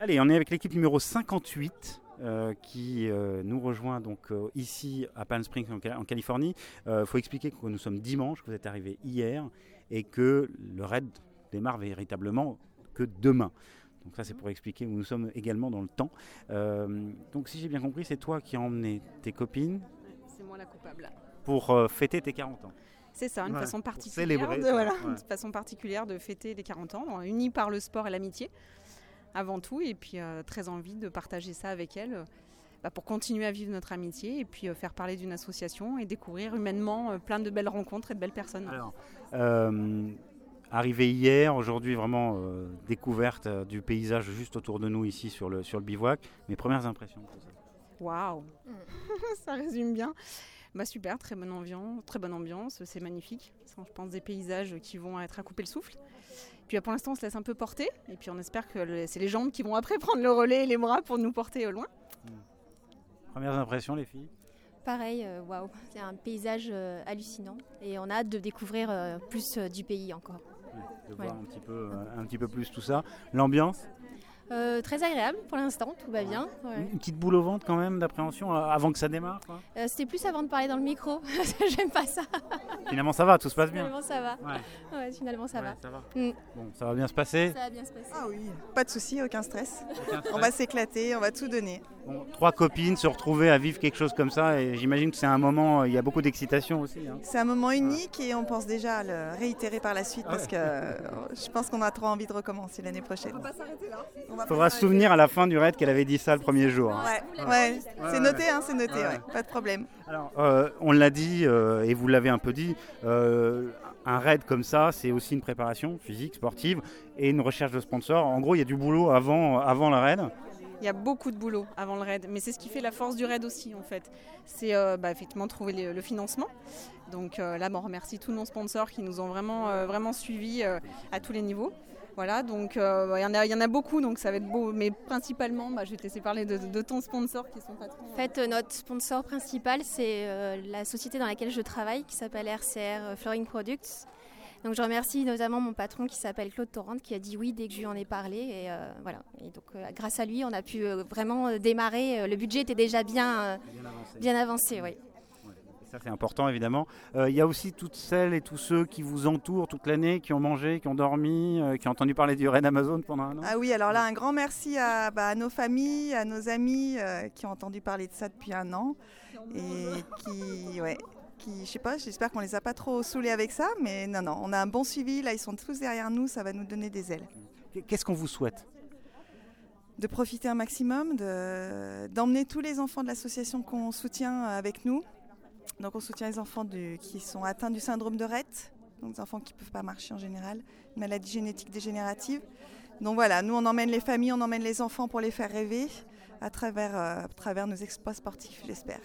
Allez, on est avec l'équipe numéro 58 qui nous rejoint donc ici à Palm Springs en Californie. Il faut expliquer que nous sommes dimanche, que vous êtes arrivés hier et que le raid démarre véritablement que demain. Donc ça c'est pour expliquer où nous sommes également dans le temps. Donc si j'ai bien compris, c'est toi qui as emmené tes copines. C'est moi la coupable. Pour fêter tes 40 ans. C'est ça, une façon particulière, célébrer, une façon particulière de fêter les 40 ans, unis par le sport et l'amitié avant tout, et puis très envie de partager ça avec elles pour continuer à vivre notre amitié et puis faire parler d'une association et découvrir humainement plein de belles rencontres et de belles personnes. Alors, arrivé hier, aujourd'hui vraiment découverte du paysage juste autour de nous ici sur le bivouac. Mes premières impressions. Waouh, ça résume bien. Super, très bonne ambiance, c'est magnifique. Ce sont, je pense, des paysages qui vont être à couper le souffle. Puis pour l'instant, on se laisse un peu porter et puis on espère que c'est les jambes qui vont après prendre le relais et les bras pour nous porter au loin. Premières impressions, les filles? Pareil, waouh, c'est un paysage hallucinant et on a hâte de découvrir plus du pays encore. De voir un petit peu plus tout ça. L'ambiance? Très agréable pour l'instant, tout va bien. Ouais. Une petite boule au ventre quand même d'appréhension avant que ça démarre quoi. C'était plus avant de parler dans le micro, j'aime pas ça. Finalement ça va, tout se passe bien. Finalement ça va. Ouais, finalement ça va. Bon, ça va bien se passer. Ça va bien se passer. Ah oui, pas de souci, aucun stress. On va s'éclater, on va tout donner. Bon, 3 copines se retrouver à vivre quelque chose comme ça et j'imagine que c'est un moment, il y a beaucoup d'excitation aussi. Hein. C'est un moment unique et on pense déjà à le réitérer par la suite parce que je pense qu'on a trop envie de recommencer l'année prochaine. On va pas s'arrêter là. Il faudra se souvenir à la fin du raid qu'elle avait dit ça le premier jour. Hein. Ouais. C'est noté, pas de problème. Alors, on l'a dit et vous l'avez un peu dit, un raid comme ça, c'est aussi une préparation physique, sportive et une recherche de sponsors. En gros, il y a du boulot avant le raid. Il y a beaucoup de boulot avant le raid, mais c'est ce qui fait la force du raid aussi en fait. C'est effectivement trouver le financement. Donc là, on remercie tous nos sponsors qui nous ont vraiment suivis à tous les niveaux. Voilà, donc il y en a beaucoup, donc ça va être beau. Mais principalement, je vais te laisser parler de ton sponsor qui sont patrons. En fait, notre sponsor principal, c'est la société dans laquelle je travaille, qui s'appelle RCR Flooring Products. Donc je remercie notamment mon patron qui s'appelle Claude Torrente qui a dit oui dès que je lui en ai parlé. Et voilà. Et donc grâce à lui, on a pu vraiment démarrer. Le budget était déjà bien avancé. Oui. Ça c'est important évidemment. Il y a aussi toutes celles et tous ceux qui vous entourent toute l'année, qui ont mangé, qui ont dormi, qui ont entendu parler du raid Amazon pendant un an. Ah oui, alors là un grand merci à nos familles, à nos amis qui ont entendu parler de ça depuis un an et qui, je sais pas, j'espère qu'on les a pas trop saoulés avec ça, mais non, on a un bon suivi, là ils sont tous derrière nous, ça va nous donner des ailes. Qu'est-ce qu'on vous souhaite? De profiter un maximum, d'emmener tous les enfants de l'association qu'on soutient avec nous. Donc on soutient les enfants qui sont atteints du syndrome de Rett, donc des enfants qui ne peuvent pas marcher en général, une maladie génétique dégénérative. Donc voilà, nous on emmène les familles, on emmène les enfants pour les faire rêver à travers nos exploits sportifs, j'espère.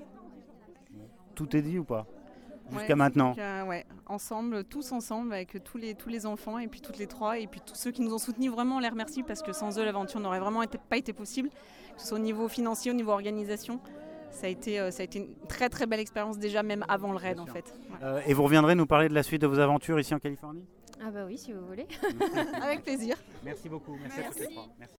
Tout est dit ou pas jusqu'à maintenant? Ensemble, tous ensemble, avec tous les enfants et puis toutes les 3 et puis tous ceux qui nous ont soutenus, vraiment on les remercie parce que sans eux l'aventure n'aurait vraiment pas été possible, que ce soit au niveau financier, au niveau organisation. Ça a été une très très belle expérience déjà même avant le raid en fait. Ouais. Et vous reviendrez nous parler de la suite de vos aventures ici en Californie? Ah bah oui si vous voulez. Avec plaisir. Merci beaucoup. Merci. À toutes les 3. Merci.